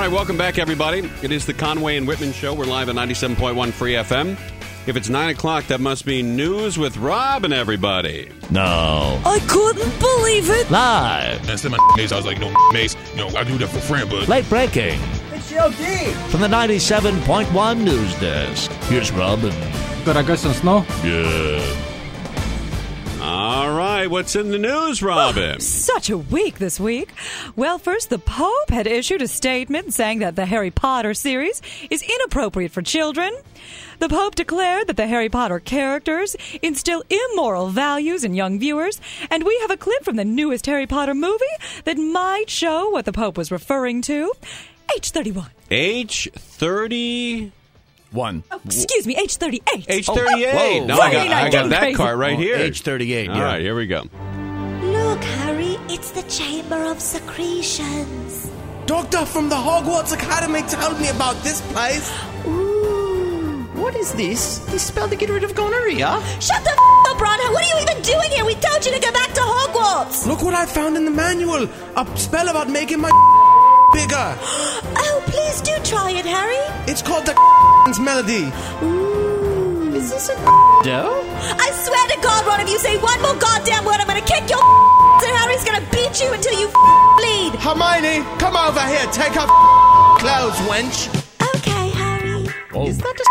right, welcome back, everybody. It is the Conway and Whitman Show. We're live at 97.1 Free FM. If it's 9 o'clock, that must be News with Rob and everybody. No. I couldn't believe it. Live. I said my Mace. I was like, no, Mace. No, I do that for friend, but... Late breaking. It's LD. From the 97.1 News Desk. Here's Robin. Gotta get some snow. Yeah. All right, what's in the news, Robin? Such a week this week. Well, first, the Pope had issued a statement saying that the Harry Potter series is inappropriate for children. The Pope declared that the Harry Potter characters instill immoral values in young viewers, and we have a clip from the newest Harry Potter movie that might show what the Pope was referring to. Age 31. Age 30... One. Oh, excuse me, age 38. Age 38. Whoa. No, I got that crazy. card right here. Age 38, All right, here we go. Look, Harry, it's the Chamber of Secretions. Doctor from the Hogwarts Academy told me about this place. Ooh. What is this? This spell to get rid of gonorrhea? Shut the up, Ron. What are you even doing here? We told you to go back to Hogwarts. Look what I found in the manual. A spell about making my bigger. Oh, please do try it, Harry. It's called the melody. Ooh. Is this a dough? I swear to God, Ron, if you say one more goddamn word, I'm going to kick your and Harry's going to beat you until you bleed. Hermione, come over here. Take off clothes, wench. Okay, Harry. Oh. Is that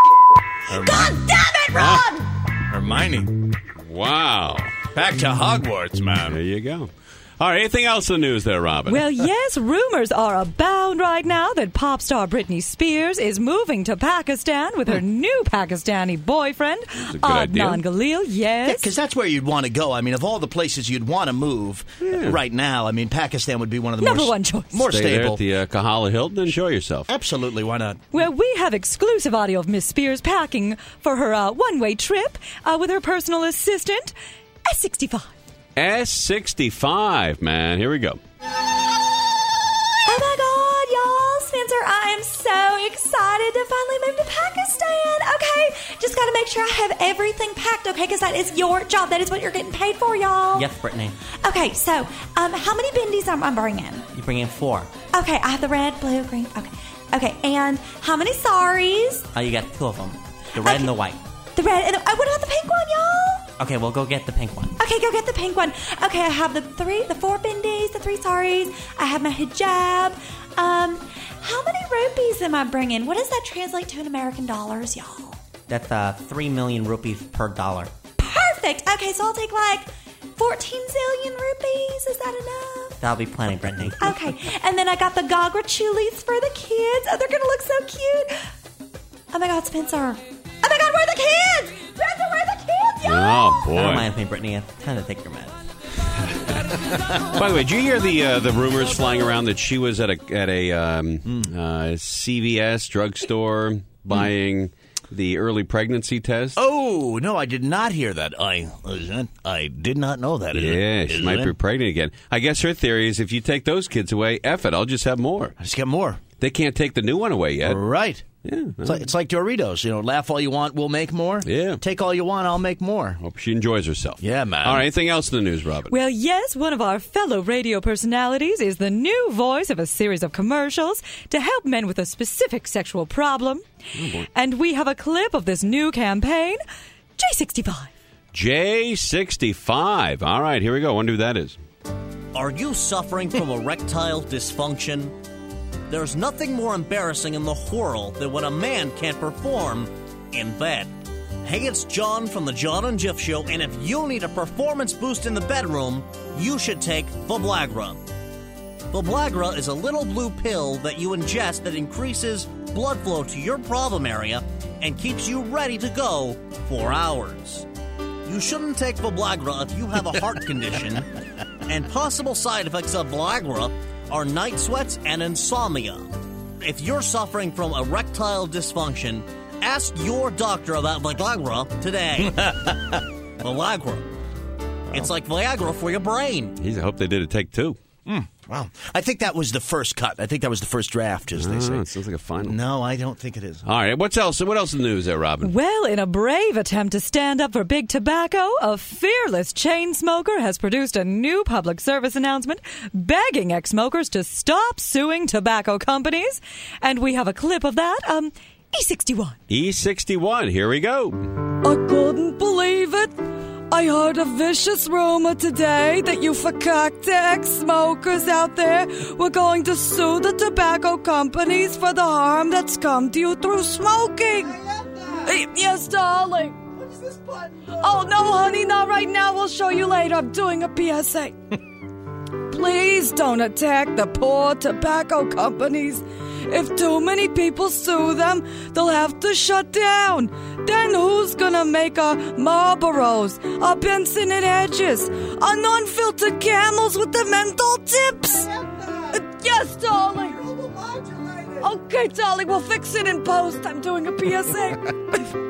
God damn it, Ron! Hermione. Wow. Back to Hogwarts, man. There you go. All right, anything else in the news there, Robin? Well, yes, rumors are abound right now that pop star Britney Spears is moving to Pakistan with her new Pakistani boyfriend, That's a good idea. Adnan Galil. Yes. Because that's where you'd want to go. I mean, of all the places you'd want to move right now, I mean, Pakistan would be one of the Number one choice. more Stay there stable. at the Kahala Hilton and enjoy yourself. Absolutely, why not? Well, we have exclusive audio of Miss Spears packing for her one-way trip with her personal assistant, S65. S65, man. Here we go. Oh my God, y'all. Spencer, I am so excited to finally move to Pakistan. Okay, just got to make sure I have everything packed, okay? Because that is your job. That is what you're getting paid for, y'all. Yes, Brittany. Okay, so how many bindis am I bringing? You bring in 4. Okay, I have the red, blue, green. Okay, and how many saris? Oh, you got 2 of them. The red and the white. The red and what about the pink one, y'all? Okay, well, go get the pink one. Okay, go get the pink one. Okay, I have the 4 bindis, the 3 saris. I have my hijab. How many rupees am I bringing? What does that translate to in American dollars, y'all? That's 3 million rupees per dollar. Perfect. Okay, so I'll take like 14 zillion rupees. Is that enough? That'll be plenty, Brittany. Okay, and then I got the Gagra chulis for the kids. Oh, they're going to look so cute. Oh my God, Spencer. Oh my God, where are the kids? Spencer, where are the kids, y'all? Oh, I don't boy. mind me, Brittany. I tend to take your meds. By the way, did you hear the rumors flying around that she was at a CVS drugstore buying the early pregnancy test? Oh, no, I did not hear that. I did not know that. Yeah, she might be pregnant again. I guess her theory is if you take those kids away, F it, I'll just have more. Just get more. They can't take the new one away yet. Right. Yeah. It's like Doritos. Laugh all you want, we'll make more. Yeah. Take all you want, I'll make more. Hope she enjoys herself. Yeah, man. All right, anything else in the news, Robin? Well, yes, one of our fellow radio personalities is the new voice of a series of commercials to help men with a specific sexual problem. Oh, and we have a clip of this new campaign, J65. J65. All right, here we go. I wonder who that is. Are you suffering from erectile dysfunction? There's nothing more embarrassing in the world than when a man can't perform in bed. Hey, it's John from the John and Jeff Show, and if you need a performance boost in the bedroom, you should take Viagra. Viagra is a little blue pill that you ingest that increases blood flow to your problem area and keeps you ready to go for hours. You shouldn't take Viagra if you have a heart condition, and possible side effects of Viagra are night sweats and insomnia. If you're suffering from erectile dysfunction, ask your doctor about Viagra today. Viagra. It's like Viagra for your brain. I hope they did a take 2. Wow. I think that was the first cut. I think that was the first draft, as they say. It sounds like a final. No, I don't think it is. All right, what else in the news there, Robin? Well, in a brave attempt to stand up for big tobacco, a fearless chain smoker has produced a new public service announcement begging ex-smokers to stop suing tobacco companies. And we have a clip of that. E61. E61, here we go. I couldn't believe it. I heard a vicious rumor today that you fakakta ex-smokers out there were going to sue the tobacco companies for the harm that's come to you through smoking. Yes, darling. What's this button? Oh, no, honey, not right now. We'll show you later. I'm doing a PSA. Please don't attack the poor tobacco companies. If too many people sue them, they'll have to shut down. Then who's gonna make our Marlboros, our Benson and Hedges, our non-filtered Camels with the menthol tips? Yes, darling. Okay, darling, we'll fix it in post. I'm doing a PSA.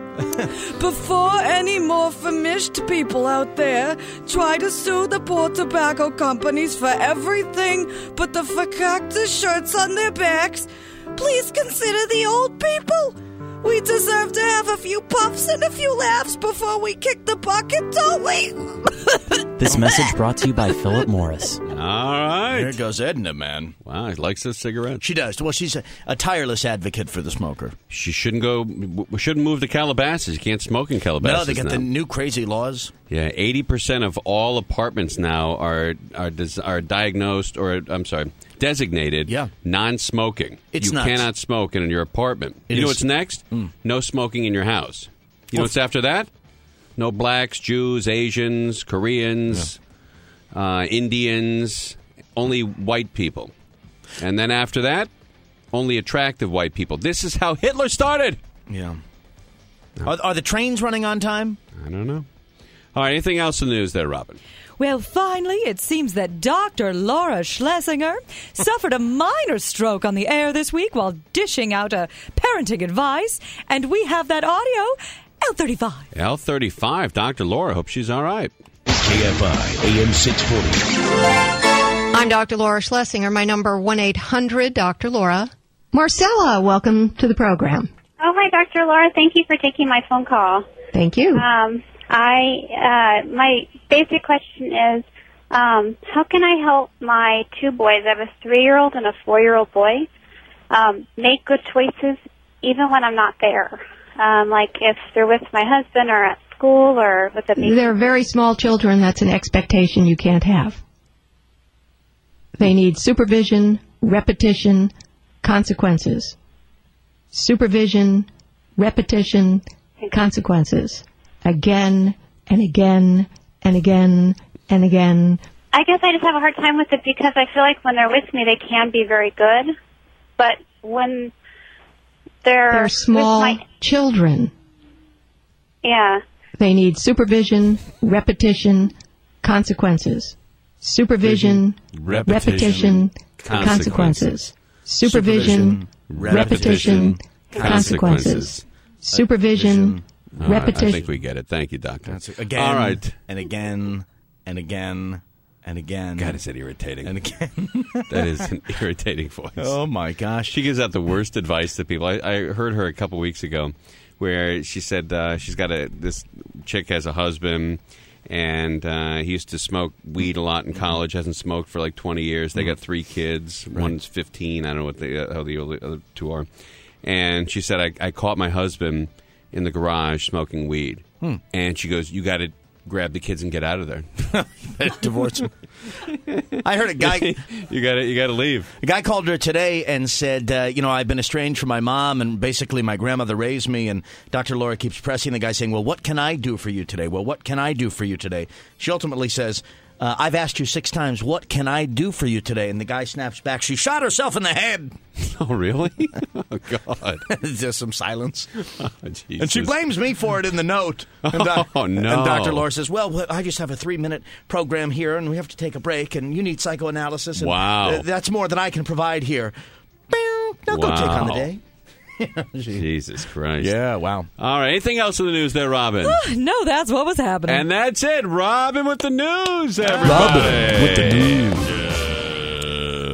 Before any more famished people out there try to sue the poor tobacco companies for everything but the fakakta shirts on their backs, please consider the old people. We deserve to have a few puffs and a few laughs before we kick the bucket, don't we? This message brought to you by Philip Morris. All right. There goes Edna, man. Wow, he likes this cigarette. She does. Well, she's a tireless advocate for the smoker. She shouldn't move to Calabasas. You can't smoke in Calabasas. No, they got now. the new crazy laws. Yeah, 80% of all apartments now are diagnosed, or I'm sorry, designated non-smoking. It's you nuts. cannot smoke in your apartment. You know what's next? No smoking in your house. You know what's after that? No blacks, Jews, Asians, Koreans, Indians, only white people. And then after that, only attractive white people. This is how Hitler started. Yeah. Are the trains running on time? I don't know. All right, anything else in the news there, Robin? Well, finally, it seems that Dr. Laura Schlesinger suffered a minor stroke on the air this week while dishing out a parenting advice, and we have that audio. L35. L35. Dr. Laura. Hope she's all right. KFI AM 640. I'm Dr. Laura Schlesinger. My number 1-800-Dr. Laura. Marcella, welcome to the program. Oh, hi, Dr. Laura. Thank you for taking my phone call. Thank you. My basic question is, how can I help my two boys? I have a 3-year-old and a 4-year-old boy, make good choices even when I'm not there. Like if they're with my husband or at school or with a baby. They're very small children. That's an expectation you can't have. They need supervision, repetition, consequences. Supervision, repetition, consequences. Again and again and again and again. I guess I just have a hard time with it because I feel like when they're with me, they can be very good. But when they're small children. Yeah. They need supervision, repetition, consequences. Supervision, repetition, consequences. Supervision, repetition, consequences. Supervision, repetition. I think we get it. Thank you, Doctor. Again, all right. And again, and again, and again. God, is it irritating. And again. That is an irritating voice. Oh, my gosh. She gives out the worst advice to people. I heard her a couple weeks ago where she said she's got this chick has a husband, and he used to smoke weed a lot in college, hasn't smoked for like 20 years. They got 3 kids. Right. One's 15. I don't know how the other 2 are. And she said, I caught my husband in the garage smoking weed. And she goes, you got to grab the kids and get out of there. Divorce him. I heard a guy. You got to leave. A guy called her today and said, I've been estranged from my mom, and basically my grandmother raised me. And Dr. Laura keeps pressing the guy, saying, well, what can I do for you today? Well, what can I do for you today? She ultimately says, I've asked you 6 times, what can I do for you today? And the guy snaps back, she shot herself in the head. Oh, really? Oh, God. Just some silence. Oh, and she blames me for it in the note. And oh, no. And Dr. Laura says, well, I just have a 3-minute program here, and we have to take a break, and you need psychoanalysis. And wow. That's more than I can provide here. Now go take on the day. Jesus Christ. Yeah, wow. All right, anything else in the news there, Robin? No, that's what was happening. And that's it. Robin with the news, everybody. Robin with the news.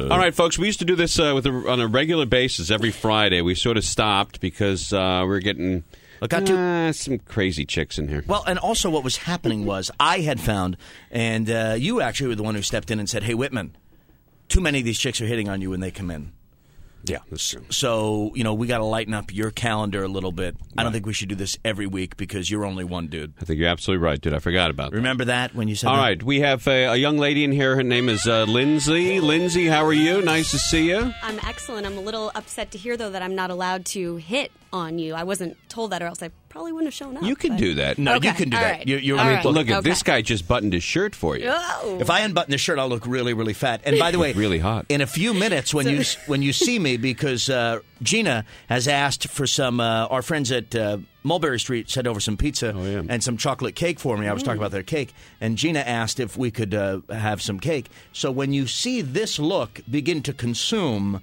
All right, folks, we used to do this on a regular basis every Friday. We sort of stopped because we're getting some crazy chicks in here. Well, and also what was happening was I had found, and you actually were the one who stepped in and said, hey, Whitman, too many of these chicks are hitting on you when they come in. Yeah, that's true. So, we got to lighten up your calendar a little bit. I don't think we should do this every week because you're only one dude. I think you're absolutely right, dude. I forgot about that. Remember that when you said All that? right, we have a young lady in here. Her name is Lindsay. Lindsay, how are you? Nice to see you. I'm excellent. I'm a little upset to hear, though, that I'm not allowed to hit on you. I wasn't told that, or else I probably wouldn't have shown up. You can do that. No, Okay, you can do all that. right. Look, this guy just buttoned his shirt for you. Oh. If I unbutton the shirt, I'll look really, really fat. And by the way, really hot. In a few minutes, when you see me, because Gina has asked for some, our friends at Mulberry Street sent over some pizza and some chocolate cake for me. I was talking about their cake, and Gina asked if we could have some cake. So when you see this look begin to consume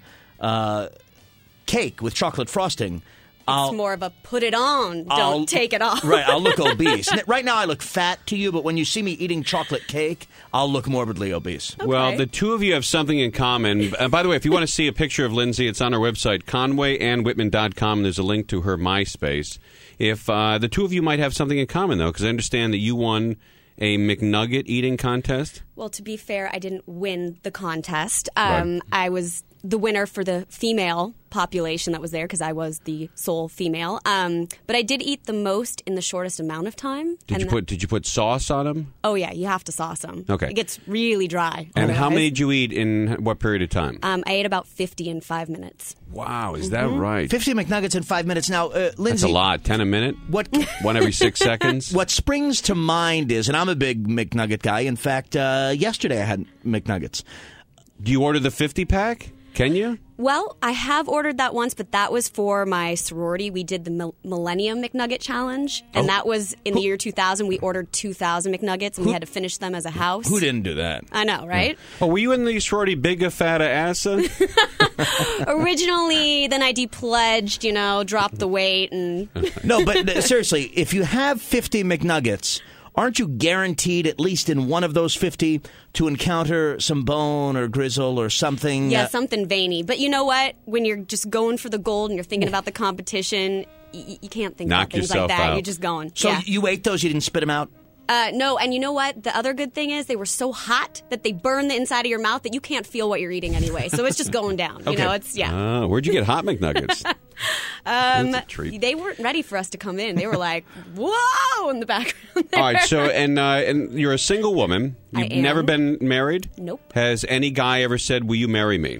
cake with chocolate frosting, It's more of a put it on, don't take it off. Right, I'll look obese. Right now I look fat to you, but when you see me eating chocolate cake, I'll look morbidly obese. Okay. Well, the two of you have something in common. By the way, if you want to see a picture of Lindsay, it's on our website, ConwayAndWhitman.com. There's a link to her MySpace. If the two of you might have something in common, though, because I understand that you won a McNugget eating contest. Well, to be fair, I didn't win the contest. Right. I was the winner for the female population that was there because I was the sole female. But I did eat the most in the shortest amount of time. Did you put sauce on them? Oh, yeah. You have to sauce them. Okay. It gets really dry. And how many did you eat in what period of time? I ate about 50 in 5 minutes. Wow, is that right? 50 McNuggets in 5 minutes. Now, Lindsay. That's a lot. 10 a minute? One every 6 seconds? What springs to mind is, and I'm a big McNugget guy. In fact, yesterday I had McNuggets. Do you order the 50-pack? Can you? Well, I have ordered that once, but that was for my sorority. We did the Millennium McNugget Challenge, and that was in the year 2000. We ordered 2,000 McNuggets, and we had to finish them as a house. Who didn't do that? I know, right? Yeah. Oh, were you in the sorority Bigga Fatta Assa? Originally, then I de-pledged, dropped the weight. And No, but seriously, if you have 50 McNuggets, aren't you guaranteed at least in one of those 50 to encounter some bone or grizzle or something? Yeah, something veiny. But you know what? When you're just going for the gold and you're thinking about the competition, you can't think about things like that. Out. You're just going. So yeah. You ate those? You didn't spit them out? No, and you know what? The other good thing is they were so hot that they burn the inside of your mouth that you can't feel what you're eating anyway. So it's just going down. Okay. Where'd you get hot McNuggets? That's a treat. They weren't ready for us to come in. They were like, whoa, in the background there. All right, so, and you're a single woman. You've never been married? Nope. Has any guy ever said, will you marry me?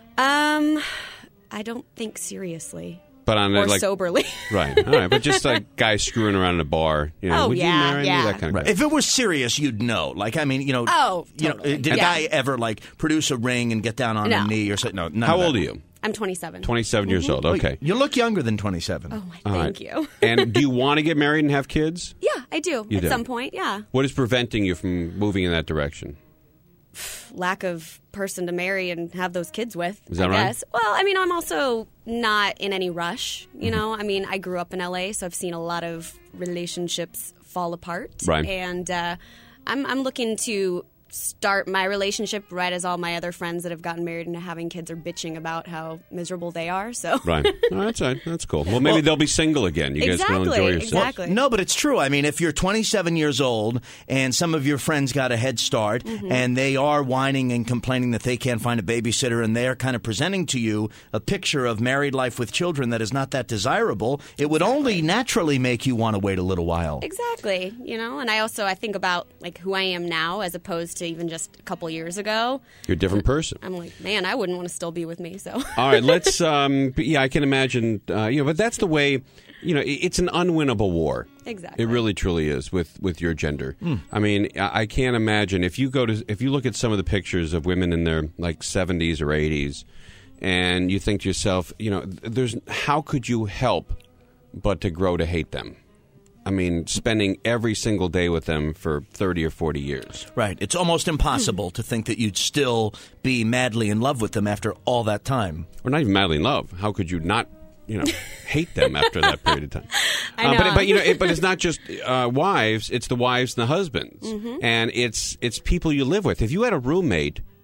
I don't think seriously. But on or soberly. Right. All right. But just like guys screwing around in a bar. Would you marry me? That kind of If it was serious, you'd know. Like, I mean, totally. Did a guy ever, produce a ring and get down on a knee or something? No. How old are you? I'm 27. 27 years old. Okay. You look younger than 27. Oh, thank you. And do you want to get married and have kids? Yeah, I do. You at do. Some point, yeah. What is preventing you from moving in that direction? Lack of person to marry and have those kids with. Is that I right? guess. Well, I mean, I'm also not in any rush. I mean, I grew up in LA, so I've seen a lot of relationships fall apart. Right. And I'm looking to start my relationship right as all my other friends that have gotten married and having kids are bitching about how miserable they are. So right. Oh, that's cool. Well, maybe they'll be single again. You guys can enjoy yourself. Exactly. No, but it's true. I mean, if you're 27 years old and some of your friends got a head start and they are whining and complaining that they can't find a babysitter and they're kind of presenting to you a picture of married life with children that is not that desirable, it would only naturally make you want to wait a little while. Exactly. And I think about who I am now as opposed to even just a couple years ago. You're a different person. I'm like, man, I wouldn't want to still be with me. So all right, let's. I can imagine. But that's the way. It's an unwinnable war. Exactly. It really, truly is with your gender. I mean, I can't imagine if you look at some of the pictures of women in their 70s or 80s, and you think to yourself, how could you help but to grow to hate them? I mean, spending every single day with them for 30 or 40 years. Right. It's almost impossible to think that you'd still be madly in love with them after all that time. Or not even madly in love. How could you not, hate them after that period of time? I know. But it's not just wives. It's the wives and the husbands. Mm-hmm. And it's people you live with. If you had a roommate,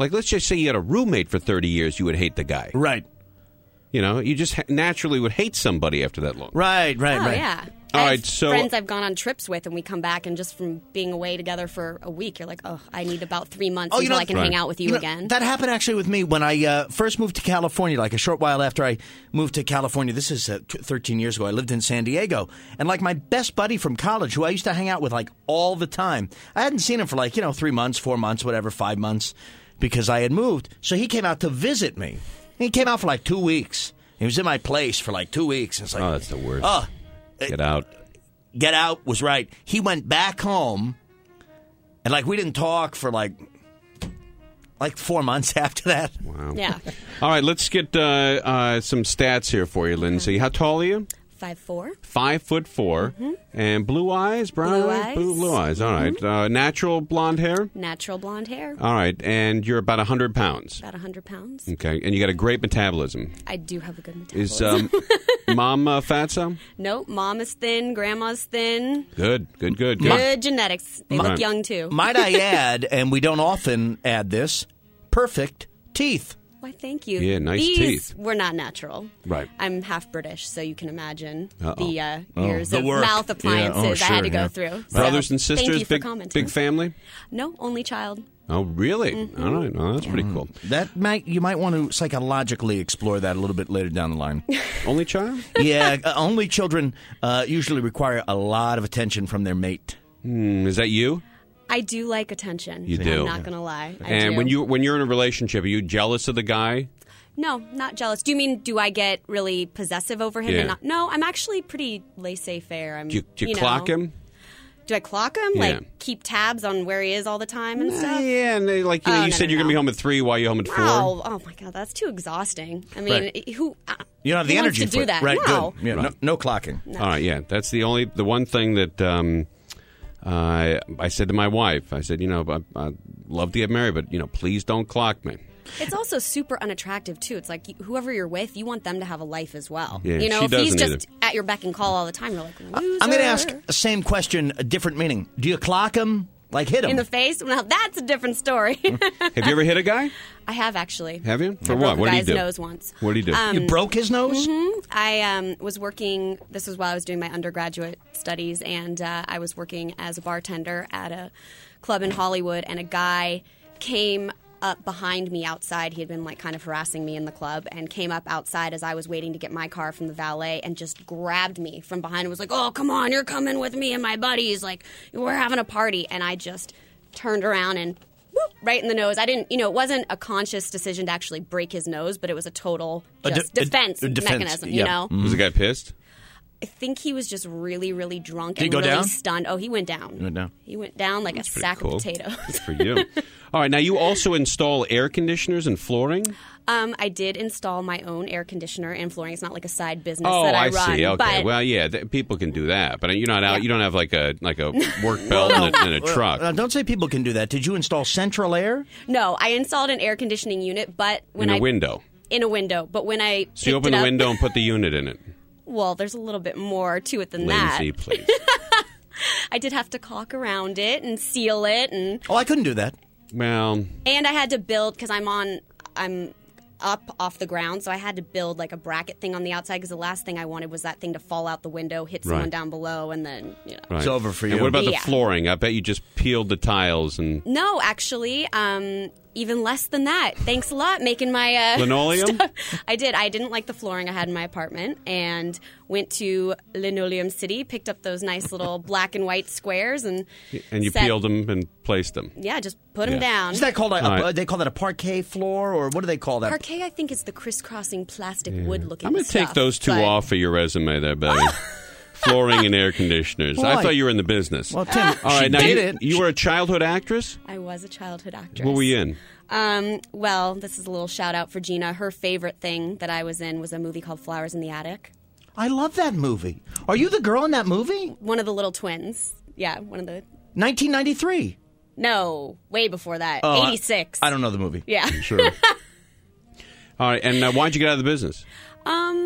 Like, let's just say you had a roommate for 30 years, you would hate the guy. Right. You know, you just naturally would hate somebody after that long. Right. Oh, yeah. All I right, have so friends I've gone on trips with, and we come back, and just from being away together for a week, you're like, oh, I need about 3 months until I can hang out with you again. That happened actually with me when I first moved to California, like a short while after I moved to California. This is 13 years ago. I lived in San Diego. And like my best buddy from college, who I used to hang out with like all the time, I hadn't seen him for like, 3 months, 4 months, whatever, 5 months, because I had moved. So he came out to visit me. He came out for like 2 weeks. He was in my place for like 2 weeks. It's like, oh, that's the worst. Get out. Get out was right. He went back home, and like we didn't talk for like 4 months after that. Wow. Yeah. All right, let's get some stats here for you, Lindsay. How tall are you? 5'4". 5'4", and blue eyes, brown Blue eyes, eyes. blue eyes. All right, natural blonde hair. Natural blonde hair. All right, and you're about 100 pounds. About 100 pounds. Okay, and you got a great metabolism. I do have a good Is metabolism. mom fatso? Nope. Mom is thin. Grandma's thin. Good. Good genetics. They look young, too. Might I add, and we don't often add this, perfect teeth. Why, thank you. Yeah, nice These teeth. were not natural. Right. I'm half British, so you can imagine Uh-oh. the years The of work. mouth appliances I had to go through. So, Brothers and sisters, thank you for big commenting. family? No, only child. Oh, really? All right. Oh, that's pretty cool. You might want to psychologically explore that a little bit later down the line. Only child? Yeah, only children usually require a lot of attention from their mate. Is that you? I do like attention. You do. I'm not going to lie. I And do. when you're in a relationship, are you jealous of the guy? No, not jealous. Do you mean, do I get really possessive over him? Yeah. And not? No, I'm actually pretty laissez-faire. Do you clock him? Do I clock him? Yeah. Like, keep tabs on where he is all the time and stuff? Yeah, and you said you're going to be home at 3 while you're home at 4. Oh my God, that's too exhausting. I mean, Right. who You don't have the who energy wants to for do that? Right, No. good. Yeah, Right. no clocking. All right, yeah. That's the one thing that I said to my wife. I said, I'd love to get married, but, please don't clock me. It's also super unattractive, too. It's like whoever you're with, you want them to have a life as well. Yeah, you know, she if he's doesn't just at your beck and call all the time, you're like, loser. I'm going to ask the same question, a different meaning. Do you clock him? Like hit him? In the face? Now, that's a different story. Have you ever hit a guy? I have, actually. Have you? For I what? broke What a did he guy's do? nose once. What did he do? You broke his nose? I was working, this was while I was doing my undergraduate studies, and I was working as a bartender at a club in Hollywood, and a guy came up behind me outside. He had been kind of harassing me in the club, and came up outside as I was waiting to get my car from the valet, and just grabbed me from behind and was like, oh, come on, you're coming with me and my buddies. Like, we're having a party. And I just turned around and whoop, right in the nose. I didn't, it wasn't a conscious decision to actually break his nose, but it was a total defense mechanism, you know? Was the guy pissed? I think he was just really, really drunk Did he and go really down? stunned. Oh, he went down. He went down. He went down like That's a pretty sack cool. of potatoes. Good for you. All right, now you also install air conditioners and flooring? I did install my own air conditioner and flooring. It's not like a side business Oh, that I I run. see. Okay. But Well, yeah, people can do that, but you're not out. Yeah. You don't have like a work belt and a truck. Don't say people can do that. Did you install central air? no, I installed an air conditioning unit, but when In a I window. in a window. But when I So you picked open it the up- window and put the unit in it. Well, there's a little bit more to it than Lindsay, that. please. I did have to caulk around it and seal it, and Oh, I couldn't do that. Well, I had to build because I'm up off the ground, so I had to build like a bracket thing on the outside because the last thing I wanted was that thing to fall out the window, hit someone Right. down below, and then right. It's over for you. And what about the Yeah. flooring? I bet you just peeled the tiles and No, actually, even less than that. Thanks a lot, making my Linoleum? stuff. I did. I didn't like the flooring I had in my apartment, and went to Linoleum City, picked up those nice little black and white squares, and you set- peeled them and placed them. Yeah, just put them Yeah. down. Is that called All right. they call that a parquet floor, or what do they call that? Parquet? I think is the crisscrossing plastic wood looking. I'm going to take stuff, those two but- off of your resume there, Betty. Flooring and air conditioners. I Boy. thought you were in the business. Well, Tim, All she right, now did you, it. you were a childhood actress? I was a childhood actress. What were you in? Well, this is a little shout out for Gina. Her favorite thing that I was in was a movie called Flowers in the Attic. I love that movie. Are you the girl in that movie? One of the little twins. Yeah, one of the. 1993. No, way before that. Oh, 86. I don't know the movie. Yeah. Sure. All right, and why'd you get out of the business?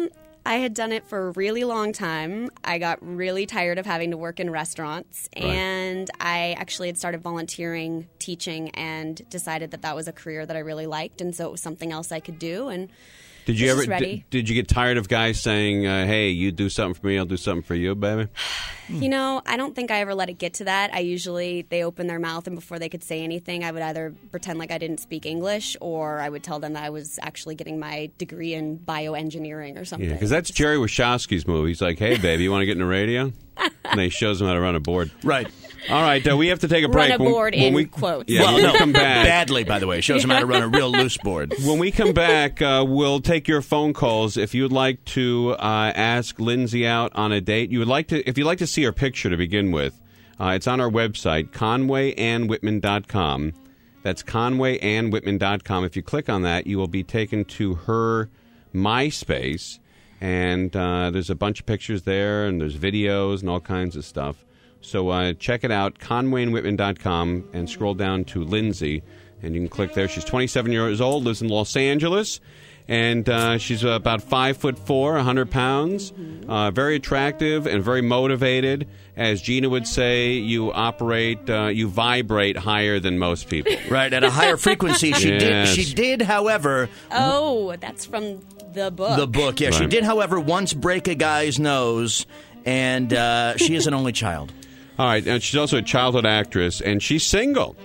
I had done it for a really long time. I got really tired of having to work in restaurants, and I actually had started volunteering, teaching, and decided that was a career that I really liked, and so it was something else I could do. And did you ever? Did you get tired of guys saying, "Hey, you do something for me, I'll do something for you, baby"? You know, I don't think I ever let it get to that. They opened their mouth, and before they could say anything, I would either pretend like I didn't speak English, or I would tell them that I was actually getting my degree in bioengineering or something. Yeah, because that's Jerry Wachowski's move. He's like, "Hey, baby, you want to get in the radio?" And he shows them how to run a board. Right. All right, we have to take a break. Run a board in quotes. Yeah, well, come back. Badly, by the way. Shows them how to run a real loose board. When we come back, we'll take your phone calls. If you'd like to ask Lindsay out on a date, if you'd like to see her picture to begin with, it's on our website, ConwayAnnWhitman.com. That's ConwayAnnWhitman.com. If you click on that, you will be taken to her MySpace, and there's a bunch of pictures there, and there's videos and all kinds of stuff. So check it out, ConwayAnnWhitman.com, and scroll down to Lindsay, and you can click there. She's 27 years old, lives in Los Angeles, and she's about 5'4", 100 pounds, very attractive and very motivated. As Gina would say, you vibrate higher than most people. Right, at a higher frequency. She did, however... Oh, that's from the book. The book, yeah. Right. She did, however, once break a guy's nose, and she is an only child. All right, and she's also a childhood actress, and she's single.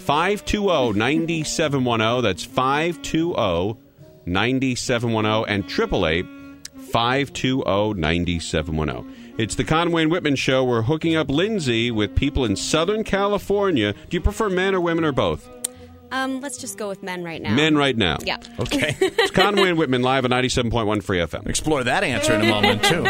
520-9710. That's 520-9710 and 888-520-9710. It's the Conway and Whitman Show. We're hooking up Lindsay with people in Southern California. Do you prefer men or women or both? Let's just go with men right now. Men right now. Yeah. Okay. It's Conway and Whitman live at 97.1 Free FM. Explore that answer in a moment, too.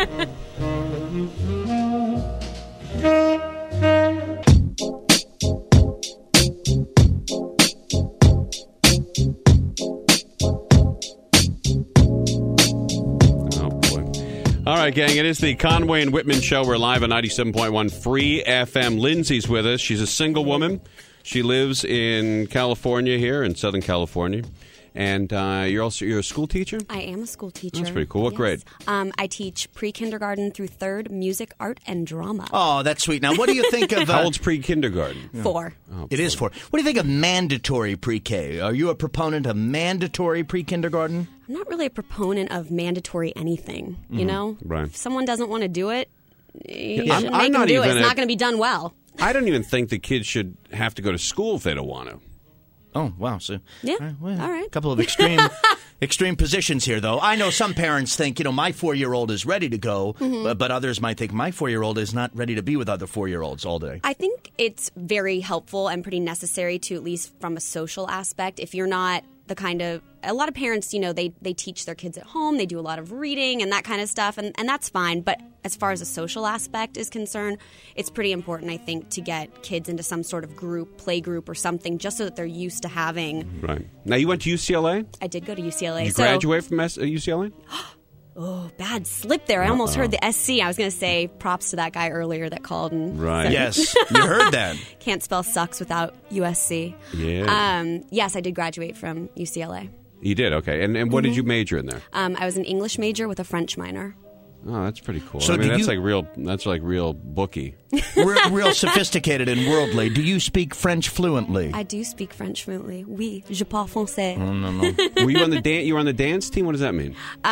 All right, gang, it is the Conway and Whitman Show. We're live on 97.1 Free FM. Lindsay's with us. She's a single woman. She lives in California here, in Southern California. And you're a school teacher? I am a school teacher. That's pretty cool. What grade? I teach pre-kindergarten through 3rd, music, art, and drama. Oh, that's sweet. Now, what do you think of... How old's pre-kindergarten? 4. Oh, it is 4. What do you think of mandatory pre-K? Are you a proponent of mandatory pre-kindergarten? I'm not really a proponent of mandatory anything, you know? Right. If someone doesn't want to do it, you shouldn't I'm make them not do it. even It's not going to be done well. I don't even think the kids should have to go to school if they don't want to. Oh, wow. So, yeah. All right. A couple of extreme positions here, though. I know some parents think, my 4-year-old is ready to go, but others might think my 4-year-old is not ready to be with other 4-year-olds all day. I think it's very helpful and pretty necessary to, at least from a social aspect, if you're not the kind of... A lot of parents, they teach their kids at home. They do a lot of reading and that kind of stuff, and that's fine. But as far as a social aspect is concerned, it's pretty important, I think, to get kids into some sort of play group or something, just so that they're used to having... Right. Now, you went to UCLA? I did go to UCLA. Did you graduate from UCLA? Oh, bad slip there. I almost heard the SC. I was going to say props to that guy earlier that called and said, yes, you heard that. Can't spell sucks without USC. Yeah. Yes, I did graduate from UCLA. You did? Okay. And what did you major in there? I was an English major with a French minor. Oh, that's pretty cool. So that's like real bookie. real sophisticated and worldly. Do you speak French fluently? I do speak French fluently. Oui, je parle français. No. Were you on the you were on the dance team? What does that mean?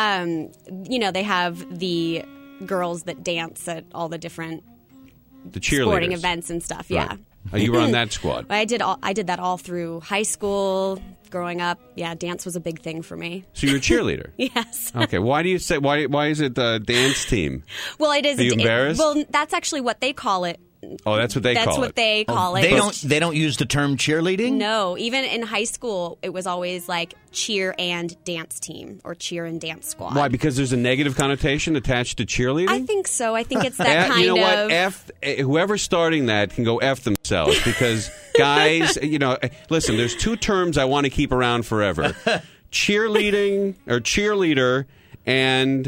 They have the girls that dance at all the different cheerleaders. sporting events and stuff. Right. Yeah. Oh, you were on that squad. I did that all through high school. Growing up, dance was a big thing for me. So you're a cheerleader? Yes. Okay. Why do you say why is it the dance team? Well, it is. Are you embarrassed? Well, that's actually what they call it. Oh, that's what they call it. That's what they call it. They don't use the term cheerleading? No. Even in high school, it was always like cheer and dance team or cheer and dance squad. Why? Because there's a negative connotation attached to cheerleading? I think so. I think it's that kind of... You know what? Whoever's starting that can go F themselves because, guys, listen, there's 2 terms I want to keep around forever. Cheerleading or cheerleader and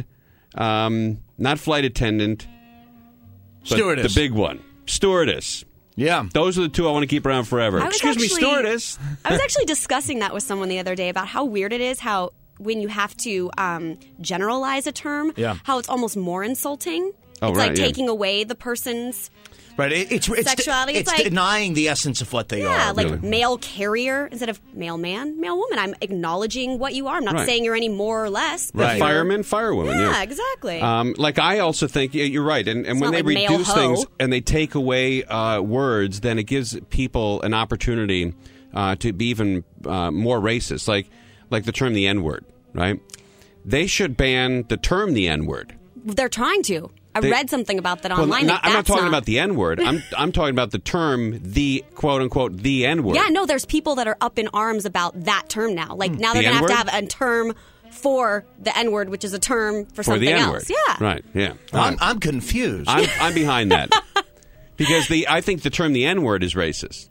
not flight attendant, but stewardess. The big one. Stewardess. Yeah. Those are the 2 I want to keep around forever. Excuse me, stewardess. I was actually discussing that with someone the other day about how weird it is how when you have to generalize a term, Yeah. how it's almost more insulting. Oh, it's right, like yeah. taking away the person's Right. It's sexuality. It's It's like- denying the essence of what they yeah, are. like really. male carrier instead of male man, male woman. I'm acknowledging what you are. I'm not Right. saying you're any more or less. but Right. you're- Firemen, firewomen. Yeah, exactly. Like I also think you're right, and when not they like male reduce hoe. things and they take away words, then it gives people an opportunity to be even more racist. Like the term the N-word, right? They should ban the term the N-word. They're trying to. I read something about that Well, online. I'm not that's talking about the N-word. I'm talking about the term the quote unquote the N-word. Yeah, no, there's people that are up in arms about that term now. Like now The they're going to have N-word? to have a term for the N-word, which is a term for For something the else. N-word. Yeah. Right. Yeah. I'm confused. I'm behind that because I think the term the N-word is racist.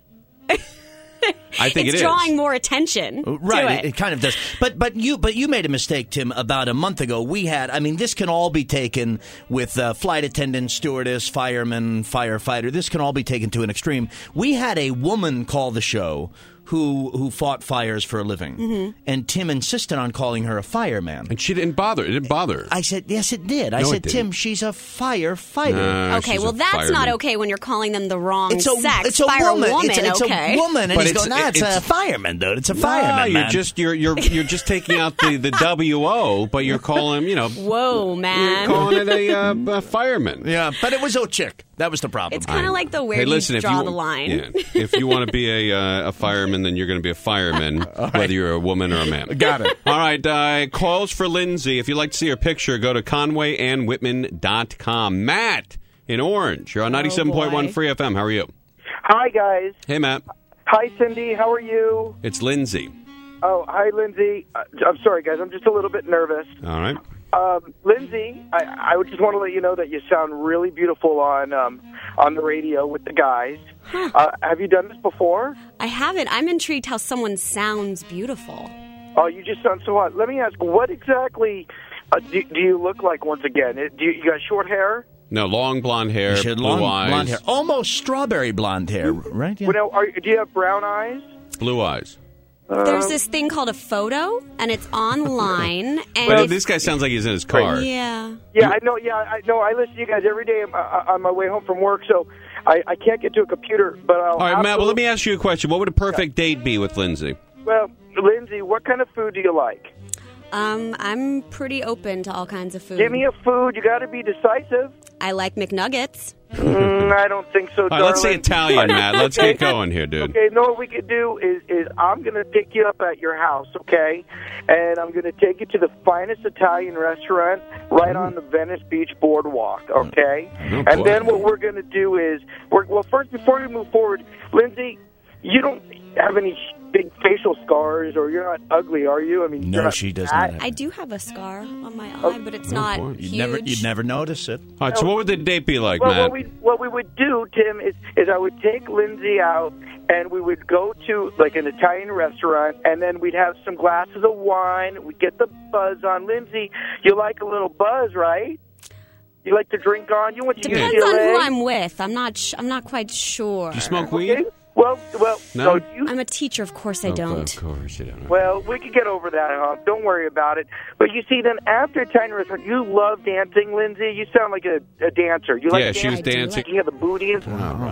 I think it's it is. drawing more attention Right, to it kind of does. But you made a mistake, Tim. About a month ago, we had. I mean, this can all be taken with flight attendant, stewardess, fireman, firefighter. This can all be taken to an extreme. We had a woman call the show who fought fires for a living, Mm-hmm. and Tim insisted on calling her a fireman. And she didn't bother. It didn't bother her. I said, yes, it did. I No, said, it didn't. Tim, she's a firefighter. Okay, well, that's not okay when you're calling them the wrong It's a, sex. it's a Fire woman. woman, It's okay. a woman, and But he's it's- going, it's a fireman, dude. It's a fireman, you're man. you're just taking out the WO, but you're calling Whoa, you're man. calling it a fireman. Yeah, but it was a chick. That was the problem. It's kind of like the where Hey, you listen, draw if the line. Yeah, if you want to be a fireman, then you're going to be a fireman, whether you're a woman or a man. Got it. All right, calls for Lindsay. If you'd like to see her picture, go to ConwayAndWhitman.com. Matt in Orange. You're on 97.1 Free FM. How are you? Hi, guys. Hey, Matt. Hi, Cindy. How are you? It's Lindsay. Oh, hi, Lindsay. I'm sorry, guys. I'm just a little bit nervous. All right. Lindsay, I would just want to let you know that you sound really beautiful on the radio with the guys. Have you done this before? I haven't. I'm intrigued how someone sounds beautiful. Oh, you just sound so hot. Let me ask, what exactly do you look like once again? You got short hair? No, long blonde hair, She had blue long eyes. blonde hair, almost strawberry blonde hair, right? Yeah. Well, now, do you have brown eyes? Blue eyes. There's this thing called a photo, and it's online. And Well, if- this guy sounds like he's in his car. yeah. Yeah, I know. Yeah, I know. I listen to you guys every day on my way home from work, so I can't get to a computer. But I'll All right, Matt, well, let absolutely- me ask you a question. What would a perfect date be with Lindsay? Well, Lindsay, what kind of food do you like? I'm pretty open to all kinds of food. Give me a food. You got to be decisive. I like McNuggets. I don't think so, All right, darling. let's say Italian, Matt. Let's Okay. get going here, dude. Okay, know what we could do is I'm going to pick you up at your house, okay? And I'm going to take you to the finest Italian restaurant right on the Venice Beach boardwalk, okay? Oh, and boy. then what we're going to do is, first, before we move forward, Lindsay, you don't have any big facial scars, or you're not ugly, are you? I mean, you're No, not she does fat. not. I do have a scar on my eye, but it's not boy. huge. You'd never notice it. All right, so what would the date be like, Well, Matt? what we would do, Tim, is I would take Lindsay out, and we would go to like an Italian restaurant, and then we'd have some glasses of wine. We'd get the buzz on. Lindsay, you like a little buzz, right? You like to drink on. You went to Depends UCLA. on who I'm with. I'm not quite sure. Do you smoke weed? Okay. Well, No? so you. I'm a teacher, of course I don't. Of course you don't. Well, we could get over that. Don't worry about it. But you see, then after Italian restaurant, you love dancing, Lindsay. You sound like a dancer. You like Yeah, she was dancing. You have the booty. All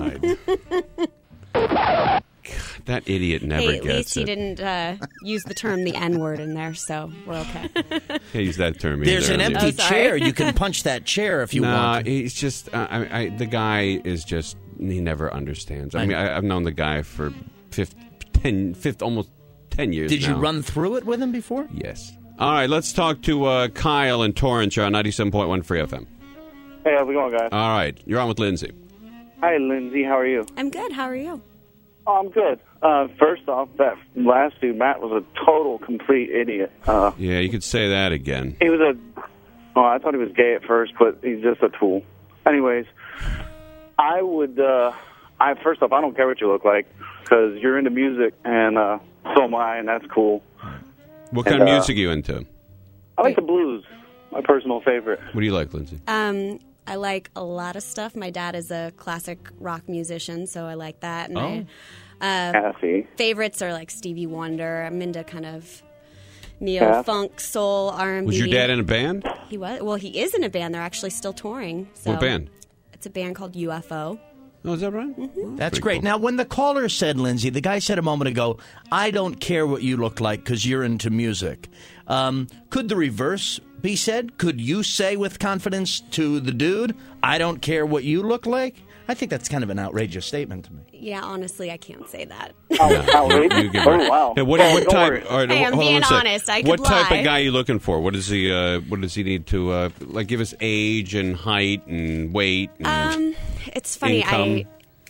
right. That idiot never Hey, at gets least it. you didn't use the term the N-word in there, so we're okay. Can't use that term There's either. an empty sorry. chair. You can punch that chair if you No, want. he's just the guy is just he never understands. I mean, I've known the guy for almost 10 years. Did you now. run through it with him before? Yes. All right, let's talk to Kyle in Torrance. You're on 97.1 Free FM. Hey, how's it going, guys? All right, you're on with Lindsay. Hi, Lindsay. How are you? I'm good. How are you? Oh, I'm good. First off, that last dude, Matt, was a total, complete idiot. Yeah, you could say that again. He was I thought he was gay at first, but he's just a tool. Anyways, I would, first off, I don't care what you look like, because you're into music, and so am I, and that's cool. What kind of music are you into? I like the blues, my personal favorite. What do you like, Lindsay? I like a lot of stuff. My dad is a classic rock musician, so I like that. And Kathy. favorites are like Stevie Wonder. I'm into kind of neo-funk, soul, R&B. Was your dad in a band? He was. Well, he is in a band. They're actually still touring. So What band? It's a band called UFO. Oh, is that right? Mm-hmm. That's great. Now, when the caller said, Lindsay, the guy said a moment ago, I don't care what you look like because you're into music. Could the reverse be said? Could you say with confidence to the dude, I don't care what you look like? I think that's kind of an outrageous statement to me. Yeah, honestly, I can't say that. You give her- wow. Hey, what type? All right, Hey, I'm hold on being a sec. honest. I could What type lie. of guy are you looking for? What does he? What does he need to like? Give us age and height and weight. And It's funny. income.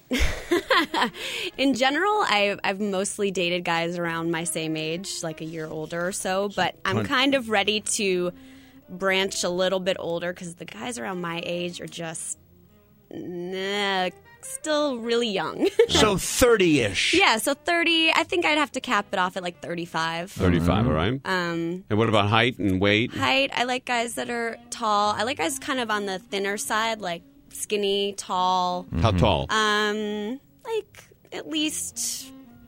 In general, I've mostly dated guys around my same age, like a year older or so. But I'm kind of ready to branch a little bit older because the guys around my age are just still really young. So 30-ish. Yeah, so 30. I think I'd have to cap it off at like 35. 35, all right. And what about height and weight? Height, I like guys that are tall. I like guys kind of on the thinner side, like skinny, tall. How tall? Like at least,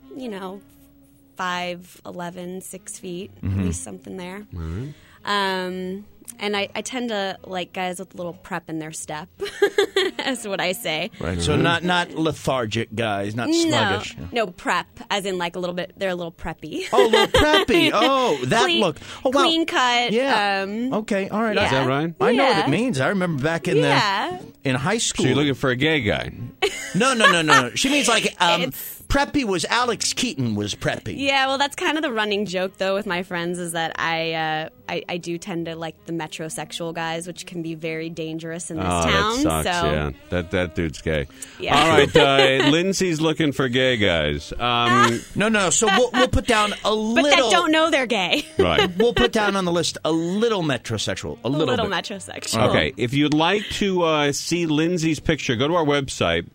5'11", 6 feet. At least something there. All right. And I tend to like guys with a little prep in their step. That's what I say. Right. So not lethargic guys, not sluggish. No, prep, as in like a little bit. They're a little preppy. Oh, a little preppy. Oh, that Clean- look. Oh, wow. Clean cut. Yeah. Okay. All right. yeah. Is that right? I know what Yeah. it means. I remember back in in high school. So you're looking for a gay guy? No. She means like preppy was Alex Keaton was preppy. Yeah, well, that's kind of the running joke, though, with my friends, is that I do tend to like the metrosexual guys, which can be very dangerous in this town. That sucks. so Yeah, that dude's gay. Yeah. All right, Lindsay's looking for gay guys. No. So we'll put down a but little. that don't know they're gay. Right. We'll put down on the list a little metrosexual. A little bit. metrosexual. Okay, if you'd like to see Lindsay's picture, go to our website,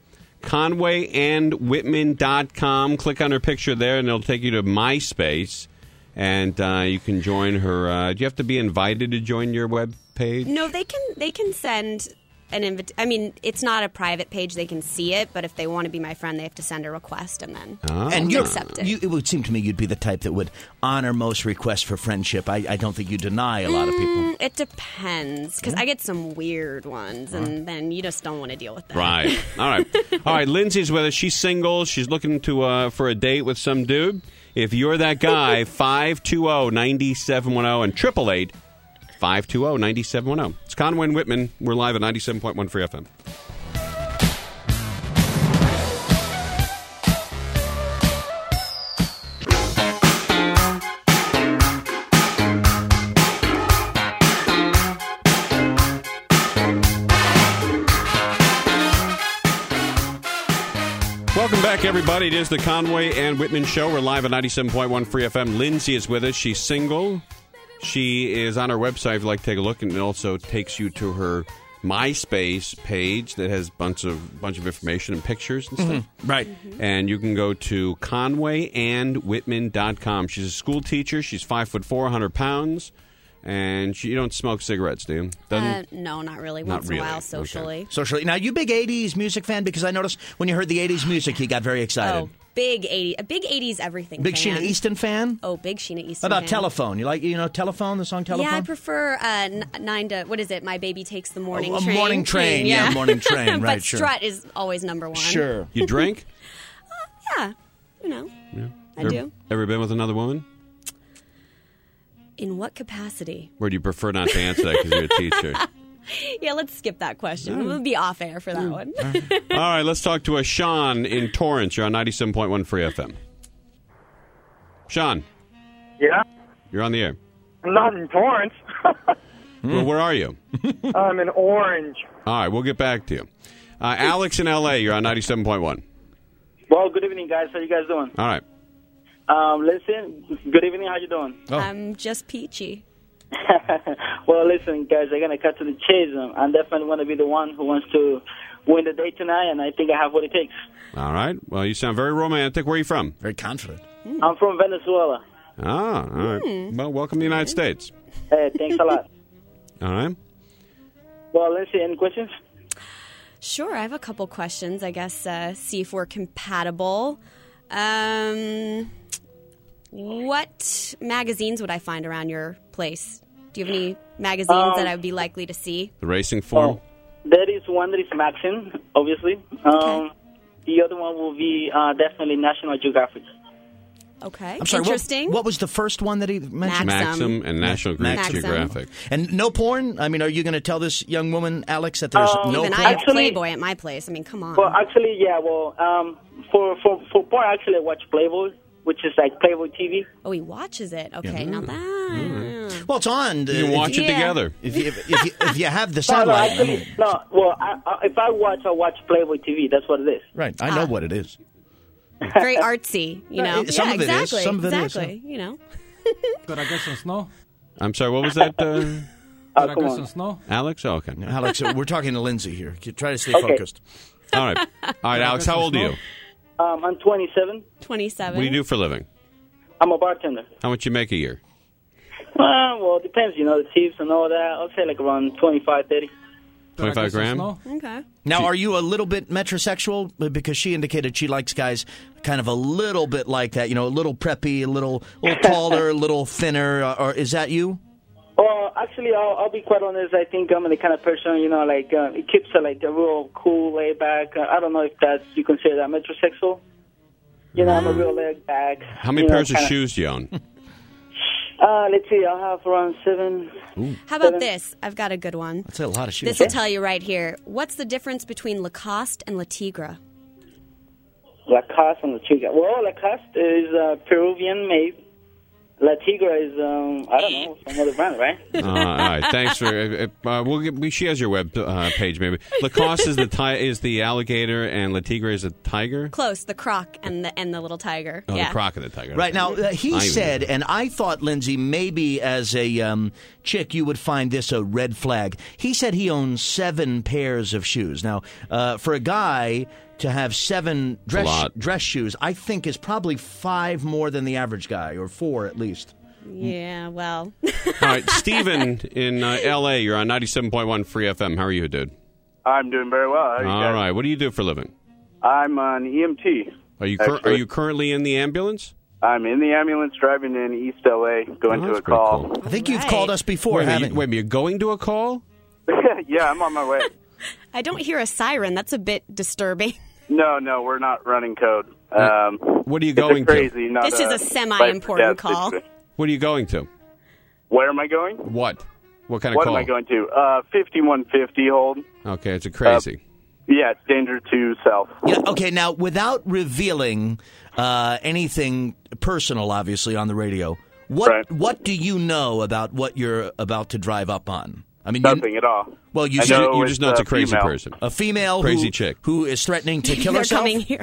ConwayandWhitman.com. Click on her picture there, and it'll take you to MySpace, and you can join her. Do you have to be invited to join your web page? No, they can send an invitation. I mean, it's not a private page; they can see it. But if they want to be my friend, they have to send a request, and then And I'll accept it. it would seem to me you'd be the type that would honor most requests for friendship. I don't think you deny a lot of people. It depends, because I get some weird ones, and then you just don't want to deal with that. Right. All right. Lindsay's with us. She's single. She's looking to for a date with some dude. If you're that guy, 520-9710 and 888-520-9710. It's Conway and Whitman. We're live at 97.1 Free FM. Welcome back, everybody. It is the Conway and Whitman Show. We're live at 97.1 Free FM. Lindsay is with us. She's single. She is on our website if you'd like to take a look, and it also takes you to her MySpace page that has a bunch of information and pictures and stuff. Right. And you can go to ConwayandWhitman.com. She's a school teacher. She's 5'4", 100 pounds. And you don't smoke cigarettes, do you? No, not really. Not Once really. in a while, socially. Socially. Now, you big 80s music fan? Because I noticed when you heard the 80s music, you got very excited. Oh, big 80s everything Big fan. Sheena Easton fan? Oh, big Sheena Easton How about fan. Telephone? You like, Telephone, the song Telephone? Yeah, I prefer 9 to, what is it? My Baby Takes the Morning A Train. Morning Train, yeah, Morning Train, right, But sure. Strut is always number one. Sure. You drink? Yeah, Yeah. I do. Ever been with another woman? In what capacity? Or do you prefer not to answer that because you're a teacher? Yeah, let's skip that question. We'll be off air for that one. All right, let's talk to Sean in Torrance. You're on 97.1 Free FM. Sean. Yeah? You're on the air. I'm not in Torrance. Well, where are you? I'm in Orange. All right, we'll get back to you. Alex in L.A., you're on 97.1. Well, good evening, guys. How you guys doing? All right. Listen, good evening. How you doing? I'm just peachy. Well, listen, guys, I'm going to cut to the chase. I definitely want to be the one who wants to win the day tonight, and I think I have what it takes. All right. Well, you sound very romantic. Where are you from? Very confident. I'm from Venezuela. Ah, all right. Well, welcome to the United States. Hey, thanks a lot. All right. Well, let's see. Any questions? Sure, I have a couple questions, I guess, see if we're compatible. What magazines would I find around your place? Do you have any magazines that I would be likely to see? The racing form? There is one that is Maxim, obviously. The other one will be definitely National Geographic. Okay, I'm sorry, interesting. What was the first one that he mentioned? Maxim and National Geographic. And no porn? I mean, are you going to tell this young woman, Alex, that there's no Even porn? I have Playboy at my place. I mean, come on. Well, actually, yeah. Well, for porn, actually, I watch Playboy, which is like Playboy TV. Oh, he watches it. Okay, now that. Well, it's on. You can watch it together. If you have the No, satellite. actually, no. Well, if I watch Playboy TV. That's what it is. Right. I know what it is. Very artsy, you know. Some of it is. Exactly. Some of it is. Exactly. You know. Could I get some snow? I'm sorry, what was that? Could I get some snow? Alex? Oh, okay. Alex, we're talking to Lindsay here. Try to stay Okay. focused. All right. All right, Alex, how old are you? I'm 27. 27. What do you do for a living? I'm a bartender. How much you make a year? Well, it depends, you know, the tips and all that. I'll say like around 25, 30. 25 grand? Okay. Now, are you a little bit metrosexual? Because she indicated she likes guys kind of a little bit like that, you know, a little preppy, a little taller, a little thinner. Or is that you? Well, actually, I'll be quite honest. I think I'm the kind of person, you know, like it keeps like a real cool, laid back. I don't know if you consider that metrosexual. You know, I'm a real laid back. How many pairs of shoes do you own? Let's see. I'll have around 7. How about this? I've got a good one. That's a lot of shoes. This will tell you right here. What's the difference between Lacoste and La Tigre? Lacoste and La Tigre. Well, Lacoste is Peruvian made. La Tigre is, I don't know, some other brand, right? All right, thanks for. She has your web page, maybe. Lacoste is the alligator, and La Tigre is a tiger. Close. The croc and the little tiger. Oh, yeah. the croc and the tiger. Right now, he said, and I thought, Lindsay, maybe as a chick you would find this a red flag. He said he owns 7 pairs of shoes. Now, for a guy to have 7 dress shoes, I think is probably 5 more than the average guy, or 4 at least. Yeah, well. All right, Steven in L.A., you're on 97.1 Free FM. How are you, dude? I'm doing very well. How are you All guys? right, what do you do for a living? I'm an EMT. Are you currently in the ambulance? I'm in the ambulance driving in East L.A., going to a call. I think you've called us before, haven't you? Wait, you're going to a call? Yeah, I'm on my way. I don't hear a siren. That's a bit disturbing. No, we're not running code. What are you going it's crazy, to? Not This is a semi-important call. What are you going to? Where am I going? What? What kind of What call? am I going to? 5150 hold. Okay, it's a crazy. Yeah, it's danger to self. Yeah. Okay. Now, without revealing anything personal, obviously on the radio, what do you know about what you're about to drive up on? I mean, nothing at all. Well, you just know it's a crazy person, a female, crazy chick who is threatening to kill They're herself. coming here.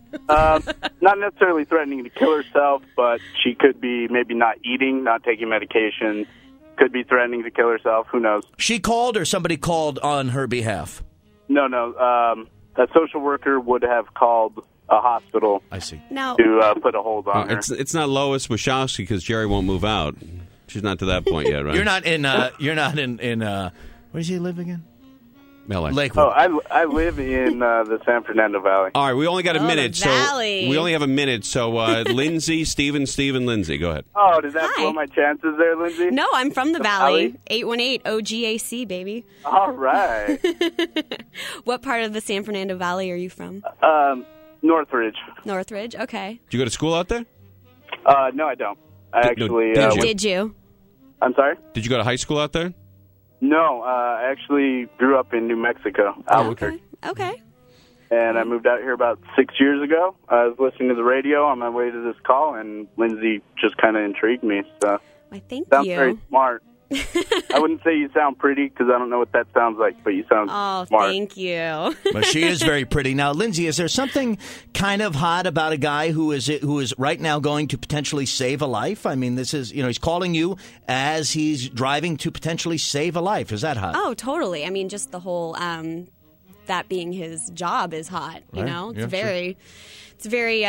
Not necessarily threatening to kill herself, but she could be maybe not eating, not taking medication. Could be threatening to kill herself. Who knows? She called, or somebody called on her behalf. No. A social worker would have called a hospital. I see. To put a hold on her. It's not Lois Wachowski because Jerry won't move out. She's not to that point yet, right? You're not in. Where does he live again? LA. Lakewood. Oh, I live in the San Fernando Valley. All right, we only got a minute, the Valley. we only have a minute. So Lindsay, Steven, Lindsay, go ahead. Oh, does that blow my chances there, Lindsay? No, I'm from the Valley. 818 OGAC, baby. All right. What part of the San Fernando Valley are you from? Northridge. Northridge, okay. Did you go to school out there? No, I don't. Actually, Did you? I'm sorry? Did you go to high school out there? No, I actually grew up in New Mexico, Albuquerque. Okay. And I moved out here about 6 years ago. I was listening to the radio on my way to this call, and Lindsay just kind of intrigued me. So, I thank sounds you. very smart. I wouldn't say you sound pretty because I don't know what that sounds like, but you sound smart. Thank you. Well, she is very pretty. Now, Lindsay, is there something kind of hot about a guy who is right now going to potentially save a life? I mean, this is, he's calling you as he's driving to potentially save a life. Is that hot? Oh, totally. I mean, just the whole that being his job is hot. You Right. know, it's Yeah, very. It's very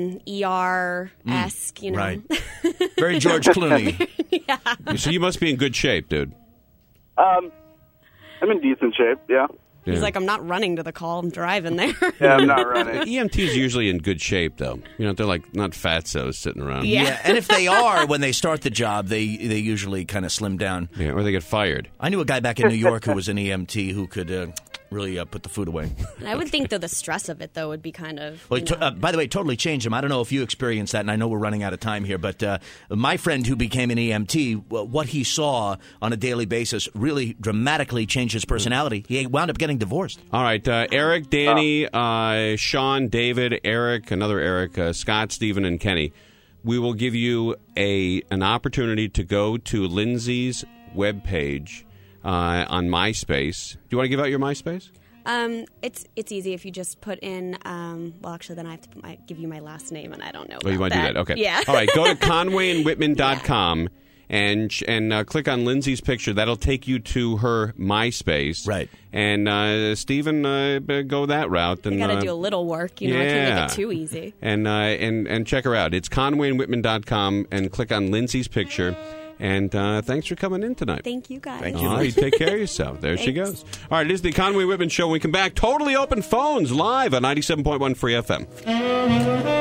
ER-esque, you know. Right. Very George Clooney. So you must be in good shape, dude. I'm in decent shape, yeah. Yeah. He's like, I'm not running to the call. I'm driving there. Yeah, I'm not running. EMT is usually in good shape, though. You know, they're like not fatzos sitting around. Yeah, and if they are, when they start the job, they usually kind of slim down. Yeah, or they get fired. I knew a guy back in New York who was an EMT who could really put the food away. I would think, though, the stress of it, though, would be kind of... Well, by the way, it totally changed him. I don't know if you experienced that, and I know we're running out of time here, but my friend who became an EMT, what he saw on a daily basis really dramatically changed his personality. He wound up getting divorced. All right, Eric, Danny, Sean, David, Eric, another Eric, Scott, Stephen, and Kenny. We will give you an opportunity to go to Lindsay's webpage on MySpace. Do you want to give out your MySpace? It's easy if you just put in. Well, actually, then I have to give you my last name, and I don't know. Oh, you want to do that? Okay. Yeah. All right. Go to ConwayandWhitman.com and click on Lindsay's picture. That'll take you to her MySpace. Right. And Stephen, go that route. And you got to do a little work. You know, I can't make it too easy. And check her out. It's ConwayandWhitman.com and click on Lindsay's picture. And thanks for coming in tonight. Thank you, guys. Thank you. All right, take care of yourself. There she goes. All right, it is the Conway Whitman Show. When we come back, totally open phones live on 97.1 Free FM.